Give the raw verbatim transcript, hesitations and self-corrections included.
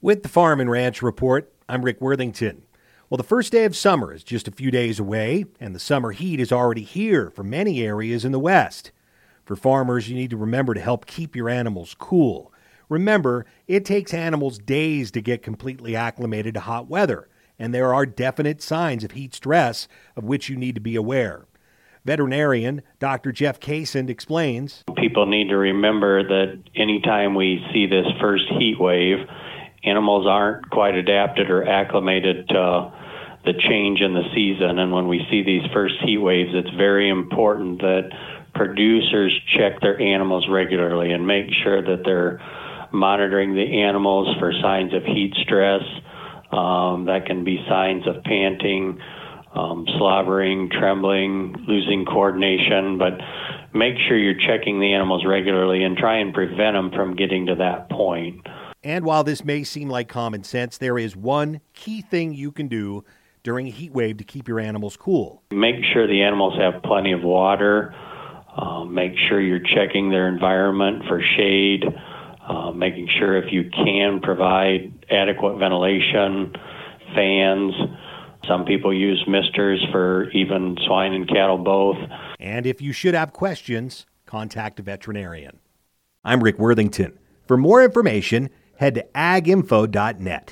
With the Farm and Ranch Report, I'm Rick Worthington. Well, the first day of summer is just a few days away, and the summer heat is already here for many areas in the West. For farmers, you need to remember to help keep your animals cool. Remember, it takes animals days to get completely acclimated to hot weather, and there are definite signs of heat stress of which you need to be aware. Veterinarian Doctor Jeff Kaysen explains. People need to remember that anytime we see this first heat wave, animals aren't quite adapted or acclimated to the change in the season. And when we see these first heat waves, it's very important that producers check their animals regularly and make sure that they're monitoring the animals for signs of heat stress. Um, that can be signs of panting, um, slobbering, trembling, losing coordination. But make sure you're checking the animals regularly and try and prevent them from getting to that point. And while this may seem like common sense, there is one key thing you can do during a heat wave to keep your animals cool. Make sure the animals have plenty of water. Uh, make sure you're checking their environment for shade. Uh, making sure if you can provide adequate ventilation, fans. Some people use misters for even swine and cattle both. And if you should have questions, contact a veterinarian. I'm Rick Worthington. For more information, head to ag info dot net.